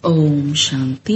ஓம் சாந்தி.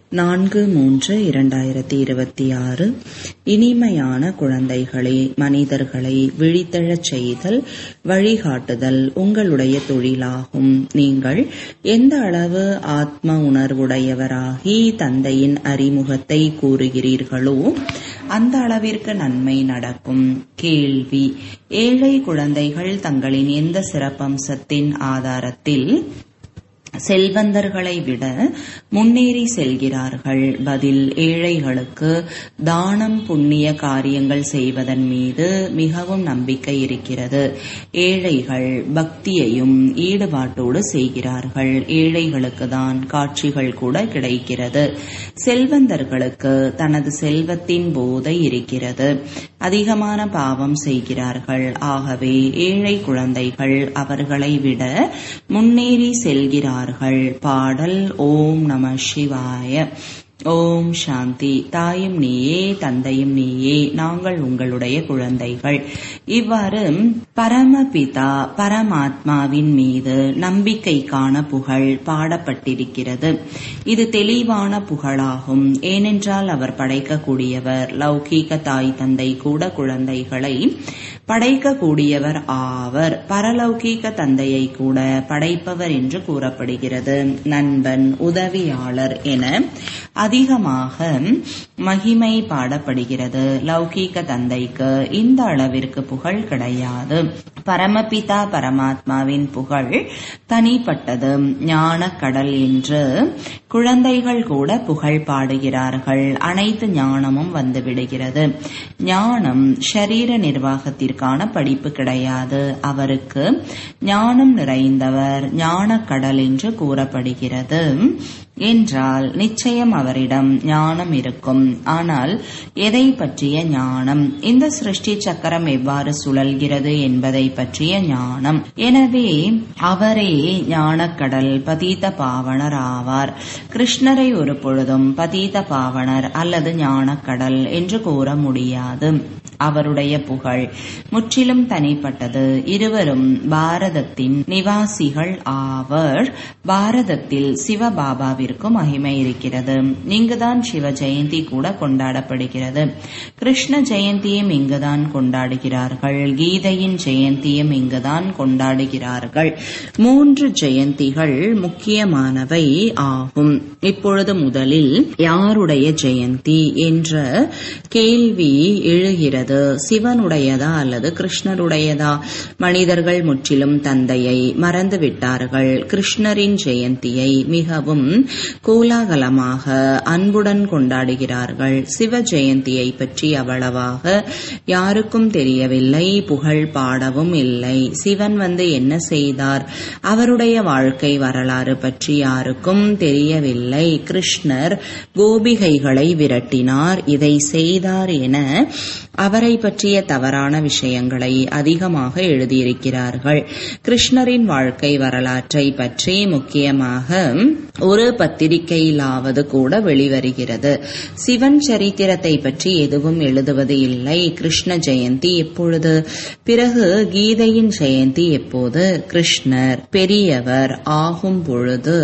4/3/2026. இனிமையான குழந்தைகளே, மனிதர்களை விழித்தெழச் செய்தல், வழிகாட்டுதல் உங்களுடைய தொழிலாகும். நீங்கள் எந்த அளவு ஆத்ம உணர்வுடையவராகி தந்தையின் அறிமுகத்தை கூறுகிறீர்களோ அந்த அளவிற்கு நன்மை நடக்கும். கேள்வி: ஏழை குழந்தைகள் தங்களின் எந்த சிறப்பம்சத்தின் ஆதாரத்தில் செல்வந்தர்களை விட முன்னேறி செல்கிறார்கள்? பதில்: ஏழைகளுக்கு தானம் புண்ணிய காரியங்கள் செய்வதன் மீது மிகவும் நம்பிக்கை இருக்கிறது. ஏழைகள் பக்தியையும் ஈடுபாட்டோடு செய்கிறார்கள். ஏழைகளுக்கு தான் காட்சிகள் கூட கிடைக்கிறது. செல்வந்தர்களுக்கு தனது செல்வத்தின் போதை இருக்கிறது. அதிகமான பாவம் செய்கிறார்கள். ஆகவே ஏழை குழந்தைகள் அவர்களை விட முன்னேறி செல்கிறார்கள். பாடல்: ஓம் நம சிவாய. ஓம் சாந்தி. தாயும் நீயே, தந்தையும் நீயே, நாங்கள் உங்களுடைய குழந்தைகள். இவ்வாறு பரமபிதா பரமாத்மாவின் மீது நம்பிக்கைக்கான புகழ் பாடப்பட்டிருக்கிறது. இது தெளிவான புகழாகும். ஏனென்றால் அவர் படைக்கக்கூடியவர். லௌகீக தாய் தந்தை கூட குழந்தைகளை படைக்கக்கூடியவர் ஆவர். பரலௌகீக தந்தையை கூட படைப்பவர் என்று கூறப்படுகிறது. நண்பன், உதவியாளர் என அதிகமாக மகிமை பாடப்படுகிறது. லௌகீக தந்தைக்கு இந்த அளவிற்கு புகழ் கிடையாது. பரமபிதா பரமாத்மாவின் புகழ் தனிப்பட்டது. ஞான கடல் என்று குழந்தைகள் கூட புகழ் பாடுகிறார்கள். அனைத்து ஞானமும் வந்துவிடுகிறது. ஞானம் ஷரீர நிர்வாகத்திற்கான படிப்பு கிடையாது. அவருக்கு ஞானம் நிறைந்தவர் ஞான கடல் என்று கூறப்படுகிறது. என்றால் நிச்சயம் அவரிடம் ஞானம் இருக்கும். ஆனால் எதை பற்றிய ஞானம்? இந்த சிருஷ்டி சக்கரம் எவ்வாறு சுழல்கிறது என்பதை பற்றிய ஞானம். எனவே அவரே ஞானக்கடல், பதீத பாவனர் ஆவார். கிருஷ்ணரை ஒரு பொழுதும் பதீத பாவனர் அல்லது ஞானக்கடல் என்று கூற முடியாது. அவருடைய புகழ் முற்றிலும் தனிப்பட்டது. இருவரும் பாரதத்தின் நிவாசிகள் ஆவர். பாரதத்தில் சிவபாபாவிற்கு மகிமை இருக்கிறது. இங்குதான் சிவ ஜெயந்தி கூட கொண்டாடப்படுகிறது. கிருஷ்ண ஜெயந்தியும் இங்குதான் கொண்டாடுகிறார்கள். கீதையின் ஜெயந்தியும் இங்குதான் கொண்டாடுகிறார்கள். 3 ஜெயந்திகள் முக்கியமானவை ஆகும். இப்பொழுது முதலில் யாருடைய ஜெயந்தி என்ற கேள்வி எழுகிறது. சிவனுடையதா அல்லது கிருஷ்ணருடையதா? மனிதர்கள் முற்றிலும் தந்தையை மறந்துவிட்டார்கள். கிருஷ்ணரின் ஜெயந்தியை மிகவும் கோலாகலமாக அன்புடன் கொண்டாடுகிறார்கள். சிவ ஜெயந்தியை பற்றி அவ்வளவாக யாருக்கும் தெரியவில்லை. புகழ் பாடவும் இல்லை. சிவன் வந்து என்ன செய்தார்? அவருடைய வாழ்க்கை வரலாறு பற்றி யாருக்கும் தெரியவில்லை. கிருஷ்ணர் கோபிகைகளை விரட்டினார், இதை செய்தார் என அவரை பற்றிய தவறான விஷயங்களை அதிகமாக எழுதியிருக்கிறார்கள். கிருஷ்ணரின் வாழ்க்கை வரலாற்றை பற்றி முக்கியமாக ஒரு பத்திரிகையிலாவது கூட வெளிவருகிறது. சிவன் சரித்திரத்தை பற்றி எதுவும் எழுதுவது இல்லை. கிருஷ்ண ஜெயந்தி எப்பொழுது? பிறகு கீதையின் ஜெயந்தி எப்போது? கிருஷ்ணர் பெரியவர் ஆகும் பொழுது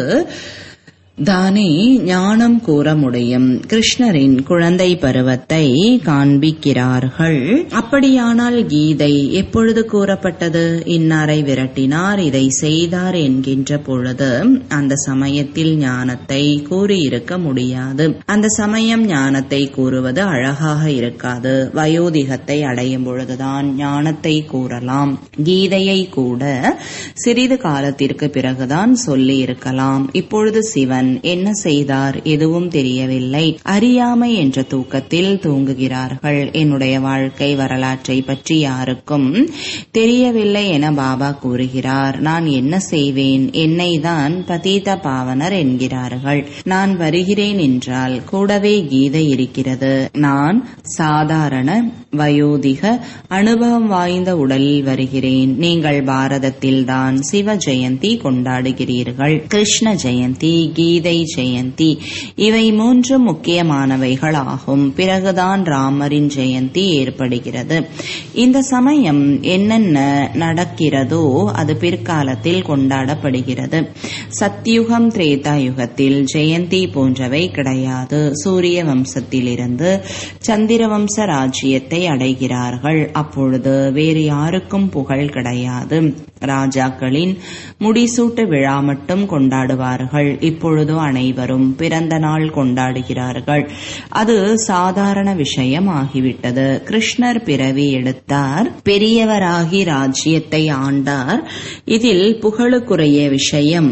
தானே ஞானம் கூற முடியும். கிருஷ்ணரின் குழந்தை பருவத்தை காண்பிக்கிறார்கள். அப்படியானால் கீதை எப்பொழுது கூறப்பட்டது? இன்னாரை விரட்டினார், இதை செய்தார் என்கின்ற பொழுது அந்த சமயத்தில் ஞானத்தை கூறியிருக்க முடியாது. அந்த சமயம் ஞானத்தை கூறுவது அழகாக இருக்காது. வயோதிகத்தை அடையும் பொழுதுதான் ஞானத்தை கூறலாம். கீதையை கூட சிறிது காலத்திற்கு பிறகுதான் சொல்லி இருக்கலாம். இப்பொழுது சிவன் என்ன செய்தார்? எதுவும் தெரியவில்லை. அறியாமை என்ற தூக்கத்தில் தூங்குகிறார்கள். என்னுடைய வாழ்க்கை வரலாற்றை பற்றி யாருக்கும் தெரியவில்லை என பாபா கூறுகிறார். நான் என்ன செய்வேன்? என்னை தான் பதீத பாவனர் என்கிறார்கள். நான் வருகிறேன் என்றால் கூடவே கீதை இருக்கிறது. நான் சாதாரண வயோதிக அனுபவம் வாய்ந்த உடலில் வருகிறேன். நீங்கள் பாரதத்தில்தான் சிவ ஜெயந்தி கொண்டாடுகிறீர்கள். கிருஷ்ண ஜெயந்தி, கீதை ஜெயந்தி இவை 3 முக்கியமானவைகள் ஆகும். பிறகுதான் ராமரின் ஜெயந்தி ஏற்படுகிறது. இந்த சமயம் என்னென்ன நடக்கிறதோ அது பிற்காலத்தில் கொண்டாடப்படுகிறது. சத்யுகம், திரேதா யுகத்தில் ஜெயந்தி போன்றவை கிடையாது. சூரிய வம்சத்திலிருந்து சந்திர வம்ச ராஜ்யத்தை அடைகிறார்கள். அப்பொழுது வேறு யாருக்கும் புகழ் கிடையாது. ராஜாக்களின் முடிசூட்டு விழா மட்டும் கொண்டாடுவார்கள். இப்பொழுது அனைவரும் பிறந்த நாள் கொண்டாடுகிறார்கள். அது சாதாரண விஷயம் ஆகிவிட்டது. கிருஷ்ணர் பிறவி எடுத்தார், பெரியவராகி ராஜ்யத்தை ஆண்டார். இதில் புகழுக்குரிய விஷயம்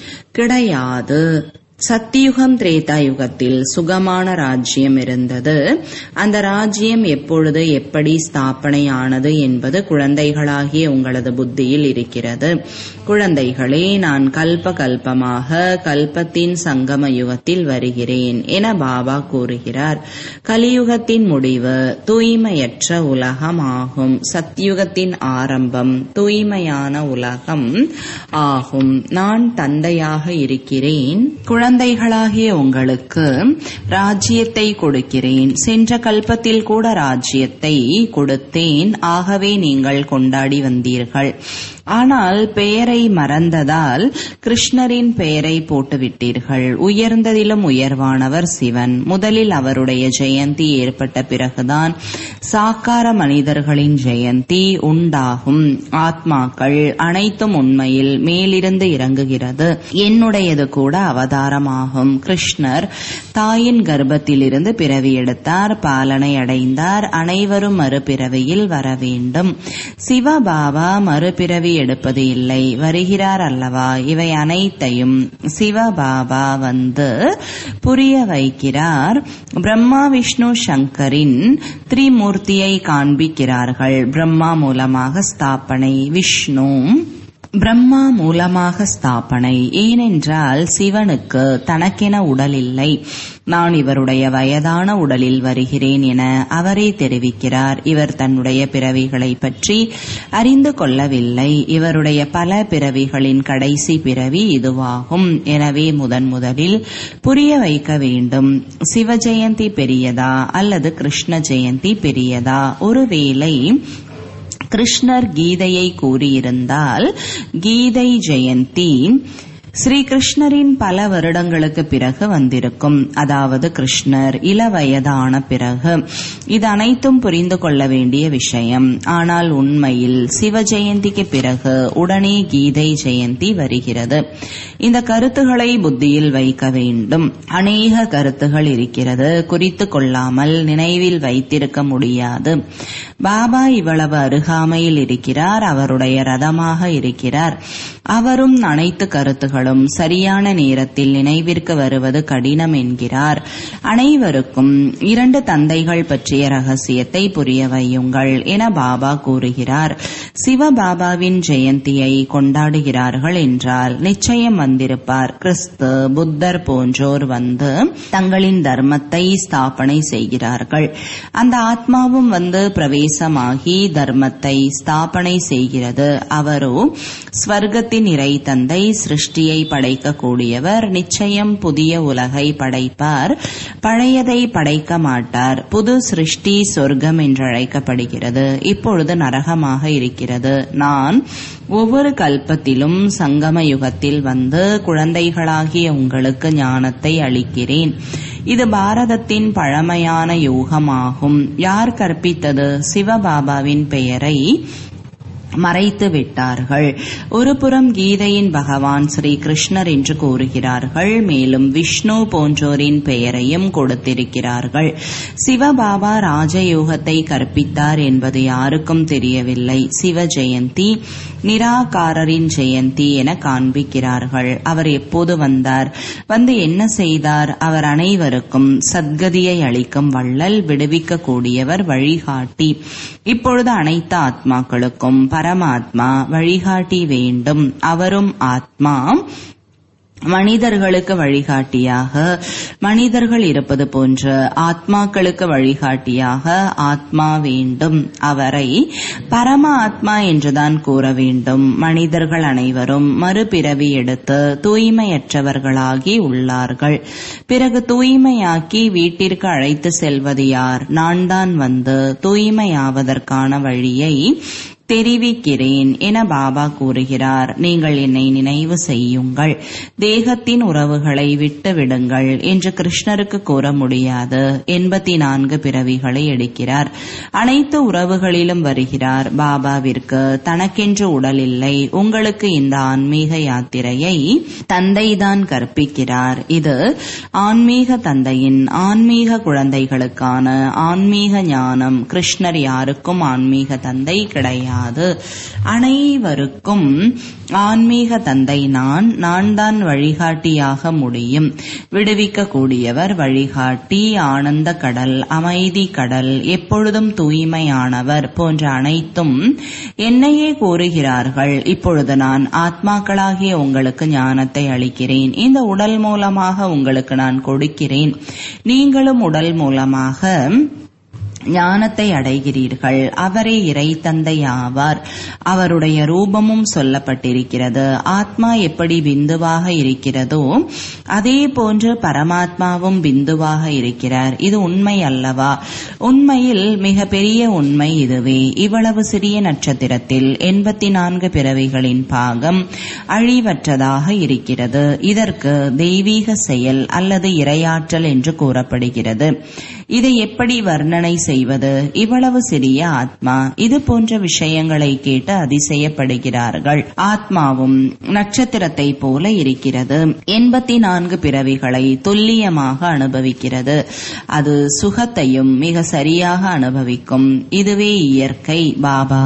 கிடையாது. சத்தியுகம், திரேதா யுகத்தில் சுகமான ராஜ்யம் இருந்தது. அந்த ராஜ்யம் எப்பொழுது எப்படி ஸ்தாபனை ஆனது என்பது குழந்தைகளாகிய உங்களது புத்தியில் இருக்கிறது. குழந்தைகளே, நான் கல்பமாக கல்பத்தின் சங்கம யுகத்தில் வருகிறேன் என பாபா கூறுகிறார். கலியுகத்தின் முடிவு தூய்மையற்ற உலகம் ஆகும். சத்யுகத்தின் ஆரம்பம் தூய்மையான உலகம் ஆகும். நான் தந்தையாக இருக்கிறேன். குழந்தைகளாகிய உங்களுக்கு ராஜ்யத்தை கொடுக்கிறேன். சென்ற கல்பத்தில் கூட ராஜ்யத்தை கொடுத்தேன். ஆகவே நீங்கள் கொண்டாடி வந்தீர்கள். ஆனால் பெயரை மறந்ததால் கிருஷ்ணரின் பெயரை போட்டுவிட்டீர்கள். உயர்ந்ததிலும் உயர்வானவர் சிவன். முதலில் அவருடைய ஜெயந்தி ஏற்பட்ட பிறகுதான் சாக்கார மனிதர்களின் ஜெயந்தி உண்டாகும். ஆத்மாக்கள் அனைத்தும் உண்மையில் மேலிருந்து இறங்குகிறது. என்னுடையது கூட அவதாரமாகும். கிருஷ்ணர் தாயின் கர்ப்பத்திலிருந்து பிறவி எடுத்தார், பாலனை அடைந்தார். அனைவரும் மறுபிறவியில் வர வேண்டும். சிவபாபா மறுபிறவி எடுப்பது இல்லை, வருகிறார் அல்லவா? இவை அனைத்தையும் சிவபாபா வந்து புரிய வைக்கிறார். பிரம்மா, விஷ்ணு, சங்கரின் திரிமூர்த்தியை காண்பிக்கிறார்கள். பிரம்மா மூலமாக ஸ்தாபனை, விஷ்ணு பிரம்மா மூலமாக ஸ்தாபனை. ஏனென்றால் சிவனுக்கு தனக்கென உடல் இல்லை. நான் இவருடைய வயதான உடலில் வருகிறேன் என அவரே தெரிவிக்கிறார். இவர் தன்னுடைய பிறவிகளை பற்றி அறிந்து கொள்ளவில்லை. இவருடைய பல பிறவிகளின் கடைசி பிறவி இதுவாகும். எனவே முதலில் புரிய வைக்க வேண்டும். சிவ ஜெயந்தி பெரியதா அல்லது கிருஷ்ண ஜெயந்தி பெரியதா? ஒருவேளை கிருஷ்ணர் கீதையை கூறியிருந்தால் கீதை ஜெயந்தி ஸ்ரீ கிருஷ்ணரின் பல வருடங்களுக்கு பிறகு வந்திருக்கும். அதாவது கிருஷ்ணர் இளவயதான பிறகு. இது அனைத்தும் புரிந்து கொள்ள வேண்டிய விஷயம். ஆனால் உண்மையில் சிவ ஜெயந்திக்கு பிறகு உடனே கீதை ஜெயந்தி வருகிறது. இந்த கருத்துக்களை புத்தியில் வைக்க வேண்டும். அநேக கருத்துகள் இருக்கிறது, குறித்து கொள்ளாமல் நினைவில் வைத்திருக்க முடியாது. பாபா இவ்வளவு அருகாமையில் இருக்கிறார், அவருடைய ரதமாக இருக்கிறார். அவரும் அனைத்து கருத்துகளும் சரியான நேரத்தில் நினைவிற்கு வருவது கடினம் என்கிறார். அனைவருக்கும் 2 தந்தைகள் பற்றிய ரகசியத்தை புரிய வையுங்கள் என பாபா கூறுகிறார். சிவபாபாவின் ஜெயந்தியை கொண்டாடுகிறார்கள் என்றால் நிச்சயம் வந்திருப்பார். கிறிஸ்து, புத்தர் போன்றோர் வந்து தங்களின் தர்மத்தை ஸ்தாபனை செய்கிறார்கள். அந்த ஆத்மாவும் வந்து பிரவேசமாகி தர்மத்தை ஸ்தாபனை செய்கிறது. அவரோ ஸ்வர்கத்தின் இறை தந்தை, சிருஷ்டியை படைக்கக்கூடியவர். நிச்சயம் புதிய உலகை படைப்பார், பழையதை படைக்க மாட்டார். புது சிருஷ்டி சொர்க்கம் என்றழைக்கப்படுகிறது. இப்பொழுது நரகமாக இருக்கிறது. நான் ஒவ்வொரு கல்பத்திலும் சங்கம யுகத்தில் வந்து குழந்தைகளாகிய உங்களுக்கு ஞானத்தை அளிக்கிறேன். இது பாரதத்தின் பழமையான யோகமாகும். யார் கற்பித்தது? சிவபாபாவின் பெயரை மறைத்து விட்டார்கள். ஒரு புறம் கீதையின் பகவான் ஸ்ரீ கிருஷ்ணர் என்று கூறுகிறார்கள். மேலும் விஷ்ணு போன்றோரின் பெயரையும் கொடுத்திருக்கிறார்கள். சிவபாபா ராஜயோகத்தை கற்பித்தார் என்பது யாருக்கும் தெரியவில்லை. சிவ ஜெயந்தி நிராகாரரின் ஜெயந்தி என காண்பிக்கிறார்கள். அவர் எப்போது வந்தார், வந்து என்ன செய்தார்? அவர் அனைவருக்கும் சத்கதியை அளிக்கும் வள்ளல், விடுவிக்க கூடியவர், வழிகாட்டி. இப்பொழுது அனைத்து ஆத்மாக்களுக்கும் பரமாத்மா வழிகாட்டி வேண்டும். அவரும் ஆத்மா, மனிதர்களுக்கு வழிகாட்டியாக மனிதர்கள் இருப்பது போன்ற ஆத்மாக்களுக்கு வழிகாட்டியாக ஆத்மா வேண்டும். அவரை பரம ஆத்மா என்றுதான் கூற வேண்டும். மனிதர்கள் அனைவரும் மறுபிறவி எடுத்து தூய்மையற்றவர்களாகி உள்ளார்கள். பிறகு தூய்மையாக்கி வீட்டிற்கு அழைத்து செல்வது யார்? நான் தான் வந்து தூய்மையாவதற்கான வழியை தெரிவிக்கிறேன் என பாபா கூறுகிறார். நீங்கள் என்னை நினைவு செய்யுங்கள், தேகத்தின் உறவுகளை விட்டு விடுங்கள் என்று கிருஷ்ணருக்கு கூற முடியாது. 84 பிறவிகளை எடுக்கிறார். அனைத்து உறவுகளிலும் வருகிறார். பாபாவிற்கு தனக்கென்று உடல் இல்லை. உங்களுக்கு இந்த ஆன்மீக யாத்திரையை தந்தைதான் கற்பிக்கிறார். இது ஆன்மீக தந்தையின் ஆன்மீக குழந்தைகளுக்கான ஆன்மீக ஞானம். கிருஷ்ணர் யாருக்கும் ஆன்மீக தந்தை கிடையாது. அனைவருக்கும் ஆன்மீக தந்தை நான் தான் வழிகாட்டியாக முடியும். விடுவிக்க கூடியவர் வழிகாட்டி, ஆனந்த கடல், அமைதி கடல், எப்பொழுதும் தூய்மையானவர் போன்ற அனைத்தும் என்னையே கூறுகிறார்கள். இப்பொழுது நான் ஆத்மாக்களாகிய உங்களுக்கு ஞானத்தை அளிக்கிறேன். இந்த உடல் மூலமாக உங்களுக்கு நான் கொடுக்கிறேன். நீங்களும் உடல் மூலமாக ஞானத்தை அடைகிறீர்கள். அவரே இறை தந்தை ஆவார். அவருடைய ரூபமும் சொல்லப்பட்டிருக்கிறது. ஆத்மா எப்படி பிந்துவாக இருக்கிறதோ அதே போன்று பரமாத்மாவும் பிந்துவாக இருக்கிறார். இது உண்மை அல்லவா? உண்மையில் மிக பெரிய உண்மை இதுவே. இவ்வளவு சிறிய நட்சத்திரத்தில் 84 பிறவிகளின் பாகம் அழிவற்றதாக இருக்கிறது. இதற்கு தெய்வீக செயல் அல்லது இறையாற்றல் என்று கூறப்படுகிறது. இதை எப்படி வர்ணனை செய்வது? இவ்வளவு சிறிய ஆத்மா. இது போன்ற விஷயங்களை கேட்டு அதிசயப்படுகிறார்கள். ஆத்மாவும் நட்சத்திரத்தை போல இருக்கிறது. 84 பிறவிகளை துல்லியமாக அனுபவிக்கிறது. அது சுகத்தையும் மிக சரியாக அனுபவிக்கும். இதுவே இயற்கை. பாபா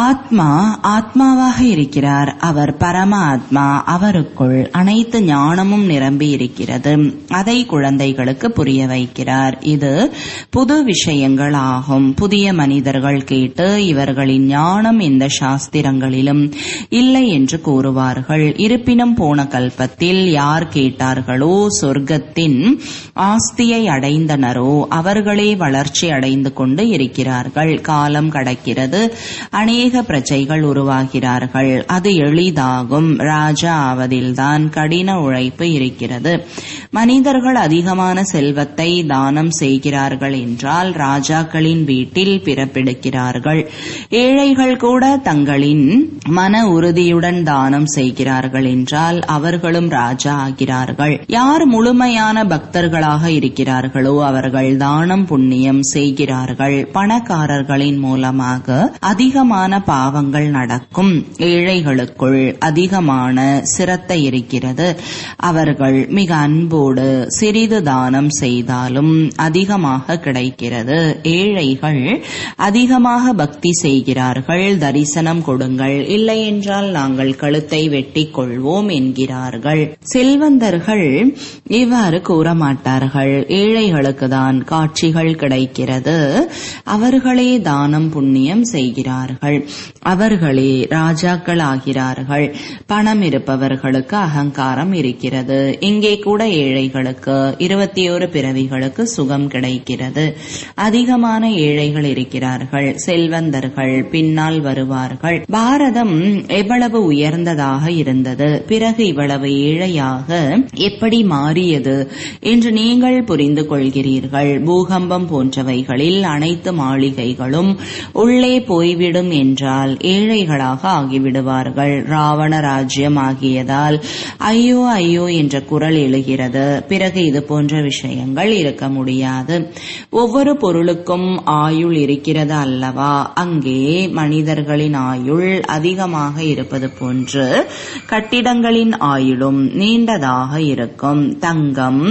ஆத்மாவாக இருக்கிறார். அவர் பரம ஆத்மா. அவருக்குள் அனைத்து ஞானமும் நிரம்பி இருக்கிறது. அதை குழந்தைகளுக்கு புரிய வைக்கிறார். இது புது விஷயங்கள் ஆகும். புதிய மனிதர்கள் கேட்டு இவர்களின் ஞானம் எந்த சாஸ்திரங்களிலும் இல்லை என்று கூறுவார்கள். இருப்பினும் போன கல்பத்தில் யார் கேட்டார்களோ சொர்க்கத்தின் ஆஸ்தியை அடைந்தனரோ அவர்களே வளர்ச்சி அடைந்து கொண்டு இருக்கிறார்கள். காலம் கடக்கிறது. அநேக பிரஜைகள் உருவாகிறார்கள். அது எளிதாகும். ராஜா ஆவதில்தான் கடின உழைப்பு இருக்கிறது. மனிதர்கள் அதிகமான செல்வத்தை தானம் செய்கிறார்கள் என்றால் ராஜாக்களின் வீட்டில் பிறப்பெடுக்கிறார்கள். ஏழைகள் கூட தங்களின் மன உறுதியுடன் தானம் செய்கிறார்கள் என்றால் அவர்களும் ராஜா ஆகிறார்கள். யார் முழுமையான பக்தர்களாக இருக்கிறார்களோ அவர்கள் தானம் புண்ணியம் செய்கிறார்கள். பணக்காரர்களின் மூலமாக அதிகமான பாவங்கள் நடக்கும். ஏழைகளுக்குள் அதிகமான சிரத்தை இருக்கிறது. அவர்கள் மிக அன்போடு சிறிது தானம் செய்தாலும் அதிகமாக கிடைக்கிறது. ஏழைகள் அதிகமாக பக்தி செய்கிறார்கள். தரிசனம் கொடுங்கள், இல்லை என்றால் நாங்கள் கழுத்தை வெட்டிக் கொள்வோம் என்கிறார்கள். செல்வந்தர்கள் இவ்வாறு கூற மாட்டார்கள். ஏழைகளுக்கு தான் காட்சிகள் கிடைக்கிறது. அவர்களே தானம் புண்ணியம் செய்கிறார்கள். அவர்களே ராஜாக்கள் ஆகிறார்கள். பணம் இருப்பவர்களுக்கு அகங்காரம் இருக்கிறது. இங்கே கூட ஏழைகளுக்கு 21 பிறவிகளுக்கு சுகம் கிடைக்கிறது. அதிகமான ஏழைகள் இருக்கிறார்கள். செல்வந்தர்கள் பின்னால் வருவார்கள். பாரதம் எவ்வளவு உயர்ந்ததாக இருந்தது, பிறகு இவ்வளவு ஏழையாக எப்படி மாறியது என்று நீங்கள் புரிந்து கொள்கிறீர்கள். பூகம்பம் போன்றவைகளில் அனைத்து மாளிகைகளும் உள்ளே போய்விடும் என்றால் ஏழைகளாக ஆகிவிடுவார்கள். ராவண ராஜ்யம் ஆகியதால் ஐயோ ஐயோ என்ற குரல் எழுகிறது. பிறகு இது போன்ற விஷயங்கள் இருக்க முடியாது. ஒவ்வொரு பொருளுக்கும் ஆயுள் இருக்கிறது அல்லவா? அங்கே மனிதர்களின் ஆயுள் அதிகமாக இருப்பது போன்று கட்டிடங்களின் ஆயுளும் நீண்டதாக இருக்கும். தங்கம்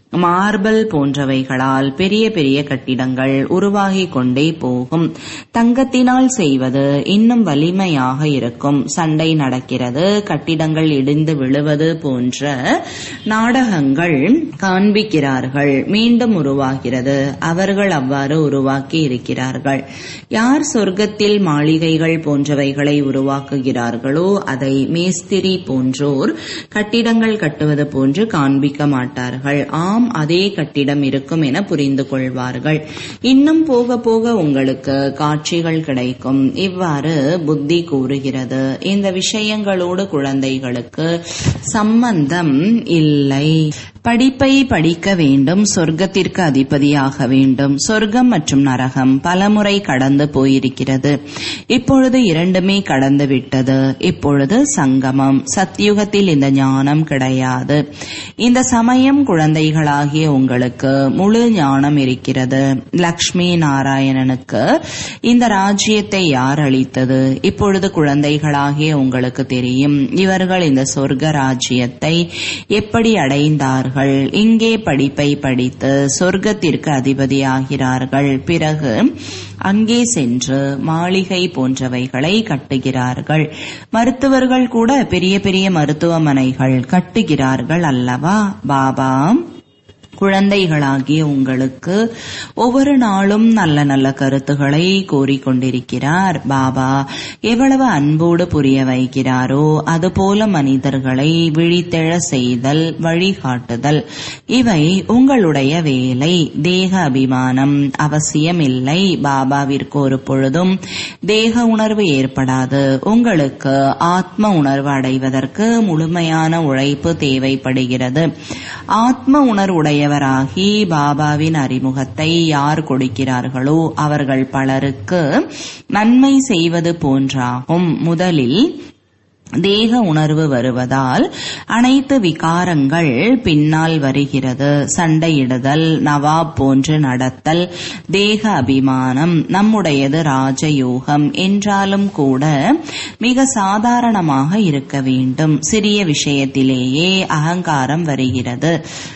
மார்பல் போன்றவைகளால் பெரிய பெரிய கட்டிடங்கள் உருவாகிக் கொண்டே போகும். தங்கத்தினால் செய்வது இன்னும் வலிமையாக இருக்கும். சண்டை நடக்கிறது, கட்டிடங்கள் இடிந்து விழுவது போன்ற நாடகங்கள் காண்பிக்கிறார்கள். மீண்டும் உருவாகிறது. அவர்கள் அவ்வாறு உருவாக்கி இருக்கிறார்கள். யார் சொர்க்கத்தில் மாளிகைகள் போன்றவைகளை உருவாக்குகிறார்களோ அதை மேஸ்திரி போன்றோர் கட்டிடங்கள் கட்டுவது போன்று காண்பிக்க மாட்டார்கள். அதே கட்டிடம் இருக்கும் என புரிந்து கொள்வார்கள். இன்னும் போக போக உங்களுக்கு காட்சிகள் கிடைக்கும். இவ்வாறு புத்தி கூறுகிறது. இந்த விஷயங்களோடு குழந்தைகளுக்கு சம்பந்தம் இல்லை. படிப்பை படிக்க வேண்டும், சொர்க்கத்திற்கு அதிபதியாக வேண்டும். சொர்க்கம் மற்றும் நரகம் பலமுறை கடந்து போயிருக்கிறது. இப்பொழுது இரண்டுமே கடந்து விட்டது. இப்பொழுது சங்கமம். சத்யுகத்தில் இந்த ஞானம் கிடையாது. இந்த சமயம் குழந்தைகளாகிய உங்களுக்கு முழு ஞானம் இருக்கிறது. லக்ஷ்மி நாராயணனுக்கு இந்த ராஜ்யத்தை யார் அளித்தது? இப்பொழுது குழந்தைகளாகிய உங்களுக்கு தெரியும். இவர்கள் இந்த சொர்க்க ராஜ்யத்தை எப்படி அடைந்தார்கள்? இங்கே படிப்பை படித்து சொர்க்கத்திற்கு அதிபதியாகிறார்கள். பிறகு அங்கே சென்று மாளிகை போன்றவைகளை கட்டுகிறார்கள். மருத்துவர்கள் கூட பெரிய பெரிய மருத்துவமனைகள் கட்டுகிறார்கள் அல்லவா? பாபா குழந்தைகளாகிய உங்களுக்கு ஒவ்வொரு நாளும் நல்ல நல்ல கருத்துக்களை கூறிக்கொண்டிருக்கிறார். பாபா எவ்வளவு அன்போடு புரிய வைக்கிறாரோ அதுபோல மனிதர்களை விழித்தெழ செய்தல், வழிகாட்டுதல் இவை உங்களுடைய வேலை. தேக அபிமானம் அவசியமில்லை. பாபாவிற்கு ஒரு பொழுதும் தேக உணர்வு ஏற்படாது. உங்களுக்கு ஆத்ம உணர்வு அடைவதற்கு முழுமையான உழைப்பு தேவைப்படுகிறது. ஆத்ம உணர்வுடைய வராகி பாபாவின் அறிமுகத்தை யார் கொடுக்கிறார்களோ அவர்கள் பலருக்கு நன்மை செய்வது போன்றாகும். முதலில் தேக உணர்வு வருவதால் அனைத்து விகாரங்கள் பின்னால் வருகிறது. சண்டையிடுதல், நவாப் போன்று நடத்தல், தேக அபிமானம் நம்முடையது ராஜயோகம் என்றாலும் கூட மிக சாதாரணமாக இருக்க வேண்டும். சிறிய விஷயத்திலேயே அகங்காரம் வருகிறது.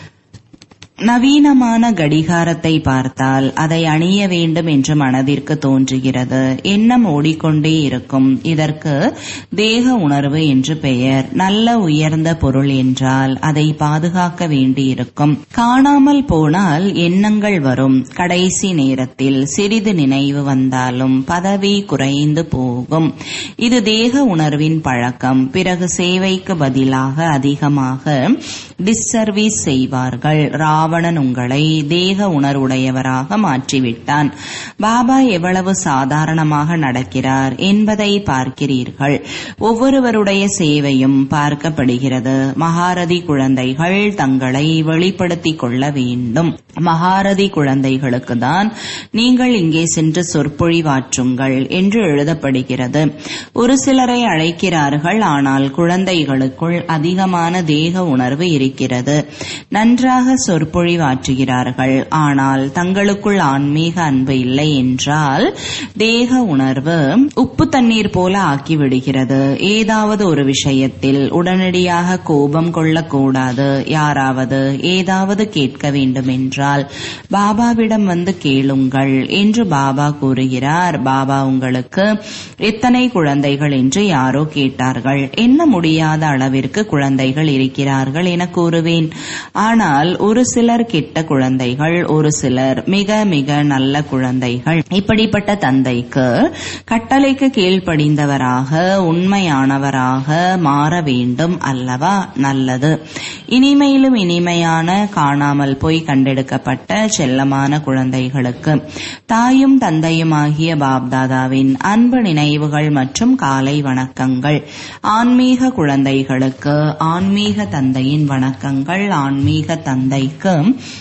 நவீனமான கடிகாரத்தை பார்த்தால் அதை அணிய வேண்டும் என்று மனதிற்கு தோன்றுகிறது. எண்ணம் ஓடிக்கொண்டே இருக்கும். இதற்கு தேக உணர்வு என்று பெயர். நல்ல உயர்ந்த பொருள் என்றால் அதை பாதுகாக்க வேண்டியிருக்கும். காணாமல் போனால் எண்ணங்கள் வரும். கடைசி நேரத்தில் சிறிது நினைவு வந்தாலும் பதவி குறைந்து போகும். இது தேக உணர்வின் பழக்கம். பிறகு சேவைக்கு பதிலாக அதிகமாக டிஸ்சர்வீஸ் செய்வார்கள். ராவணன் உங்களை தேக உணர்வுடையவராக மாற்றிவிட்டான். பாபா எவ்வளவு சாதாரணமாக நடக்கிறார் என்பதை பார்க்கிறீர்கள். ஒவ்வொருவருடைய சேவையும் பார்க்கப்படுகிறது. மகாரதி குழந்தைகள் தங்களை வெளிப்படுத்திக் கொள்ள வேண்டும். மகாரதி குழந்தைகளுக்கு தான் நீங்கள் இங்கே சென்று சொற்பொழிவாற்றுங்கள் என்று எழுதப்படுகிறது. ஒரு சிலரை அழைக்கிறார்கள். ஆனால் குழந்தைகளுக்குள் அதிகமான தேக உணர்வு இருக்கிறது. நன்றாக சொற்பொழிவாற்றுகிறார்கள். ஆனால் தங்களுக்குள் ஆன்மீக அன்பு இல்லை என்றால் தேக உணர்வு உப்பு தண்ணீர் போல ஆக்கிவிடுகிறது. ஏதாவது ஒரு விஷயத்தில் உடனடியாக கோபம் கொள்ளக்கூடாது. யாராவது ஏதாவது கேட்க வேண்டும் என்றால் பாபாவிடம் வந்து கேளுங்கள் என்று பாபா கூறுகிறார். பாபா உங்களுக்கு எத்தனை குழந்தைகள் என்று யாரோ கேட்டார்கள். எண்ண முடியாத அளவிற்கு குழந்தைகள் இருக்கிறார்கள் என கூறுவேன். ஆனால் ஒரு சிலர் கெட்ட குழந்தைகள், ஒரு சிலர் மிக மிக நல்ல குழந்தைகள். இப்படிப்பட்ட தந்தைக்கு கட்டளைக்கு கீழ்ப்படிந்தவராக உண்மையானவராக மாற வேண்டும் அல்லவா? நல்லது. இனிமையிலும் இனிமையான காணாமல் போய் கண்டெடுக்கப்பட்ட செல்லமான குழந்தைகளுக்கு தாயும் தந்தையுமாகிய பாப்தாதாவின் அன்பு நினைவுகள் மற்றும் காலை வணக்கங்கள். ஆன்மீக குழந்தைகளுக்கு ஆன்மீக தந்தையின் வணக்கங்கள். ஆன்மீக தந்தைக்கு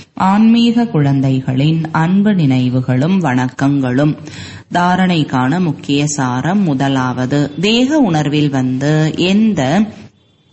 ஆன்மீக குழந்தைகளின் அன்பு நினைவுகளும் வணக்கங்களும். தாரணைக்கான முக்கிய சாரம். முதலாவது, தேக உணர்வில் வந்து எந்த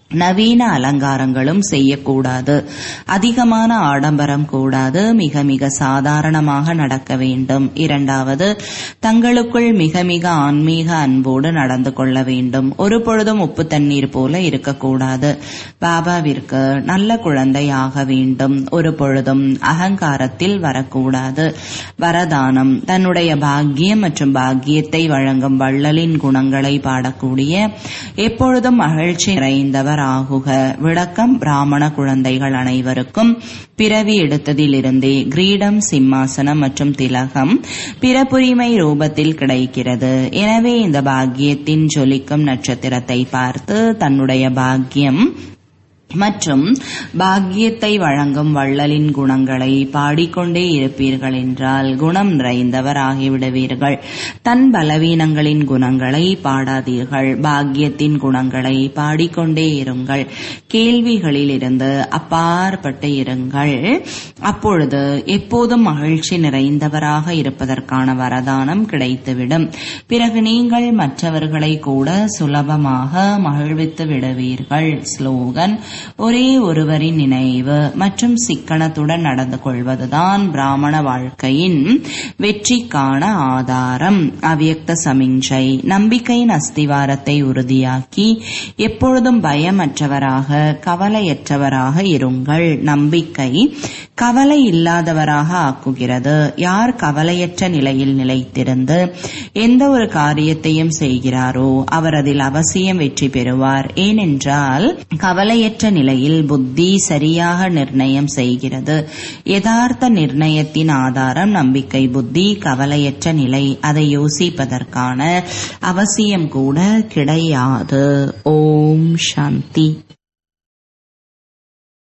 நவீன அலங்காரங்களும் செய்யக்கூடாது. அதிகமான ஆடம்பரம் கூடாது. மிக மிக சாதாரணமாக நடக்க வேண்டும். இரண்டாவது, தங்களுக்குள் மிக மிக ஆன்மீக அன்போடு நடந்து கொள்ள வேண்டும். ஒரு பொழுதும் உப்பு தண்ணீர் போல இருக்கக்கூடாது. பாபாவிற்கு நல்ல குழந்தையாக வேண்டும். ஒரு பொழுதும் அகங்காரத்தில் வரக்கூடாது. வரதானம்: தன்னுடைய பாக்கியம் மற்றும் பாக்கியத்தை வழங்கும் வள்ளலின் குணங்களை பாடக்கூடிய எப்பொழுதும் மகிழ்ச்சி நிறைந்தவர் ஆகுக. விளக்கம்: பிராமண குழந்தைகள் அனைவருக்கும் பிறவி எடுத்ததிலிருந்தே கிரீடம், சிம்மாசனம் மற்றும் திலகம் பிறப்புரிமை ரூபத்தில் கிடைக்கிறது. எனவே இந்த பாக்கியத்தின் ஜொலிக்கும் நட்சத்திரத்தை பார்த்து தன்னுடைய பாக்கியம் மற்றும் பாக்கியத்தை வழங்கும் வள்ளலின் குணங்களை பாடிக்கொண்டே இருப்பீர்கள் என்றால் குணம் நிறைந்தவர் ஆகிவிடுவீர்கள். தன் பலவீனங்களின் குணங்களை பாடாதீர்கள். பாக்கியத்தின் குணங்களை பாடிக்கொண்டே இருங்கள். கேள்விகளில் இருந்து அப்பாற்பட்டு இருங்கள். அப்பொழுது எப்போதும் மகிழ்ச்சி நிறைந்தவராக இருப்பதற்கான வரதானம் கிடைத்துவிடும். பிறகு நீங்கள் மற்றவர்களை கூட சுலபமாக மகிழ்வித்து விடுவீர்கள். ஸ்லோகன்: ஒரே ஒருவரின் நினைவு மற்றும் சிக்கனத்துடன் நடந்து கொள்வதுதான் பிராமண வாழ்க்கையின் வெற்றிக்கான ஆதாரம். அவ்யக்த சமிஞ்சை: நம்பிக்கையின் அஸ்திவாரத்தை உறுதியாக்கி எப்பொழுதும் பயமற்றவராக, கவலையற்றவராக இருங்கள். நம்பிக்கை கவலை இல்லாதவராக ஆக்குகிறது. யார் கவலையற்ற நிலையில் நிலைத்திருந்து எந்த ஒரு காரியத்தையும் செய்கிறாரோ அவர் அதில் அவசியம் வெற்றி பெறுவார். ஏனென்றால் கவலையற்ற நிலையில் புத்தி சரியாக நிர்ணயம் செய்கிறது. யதார்த்த நிர்ணயத்தின் ஆதாரம் நம்பிக்கை புத்தி. கவலையற்ற நிலை, அதை யோசிப்பதற்கான அவசியம் கூட கிடையாது. ஓம் சாந்தி.